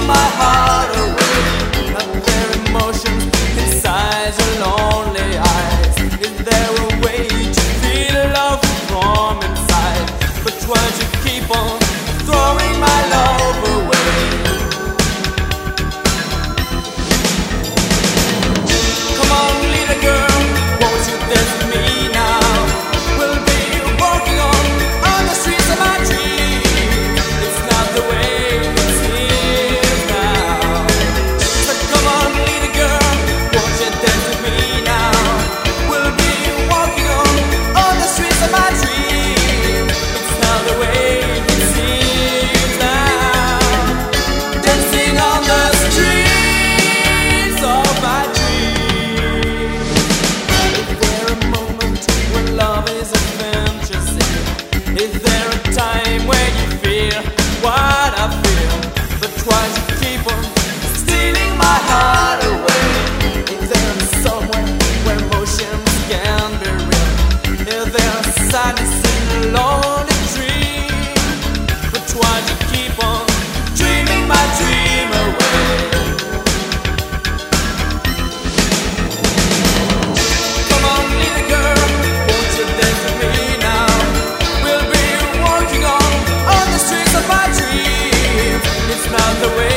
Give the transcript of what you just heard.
my heart away. Not their emotions inside your lonely eyes. Is there a way to feel love from inside? But why you keep on throwing my love away? Come on, little girl, won't you dance with me now? We'll be walking on the streets of my dreams. It's not the way it seems now. So come on, little girl, won't you dance with me now? We'll be walking on the streets of my dreams. It's not the way it seems now. Dancing on the streets of my dreams. Is there a moment when love is a fantasy? Is there a time when you feel what I feel? But why you keep on stealing my heart away? Is there somewhere where emotions can be real? Is there a sadness in a lonely dream? But why you keep on dreaming my dream away? Come on, little girl, won't you dance with me now? We'll be walking on the streets of my dreams. It's not the way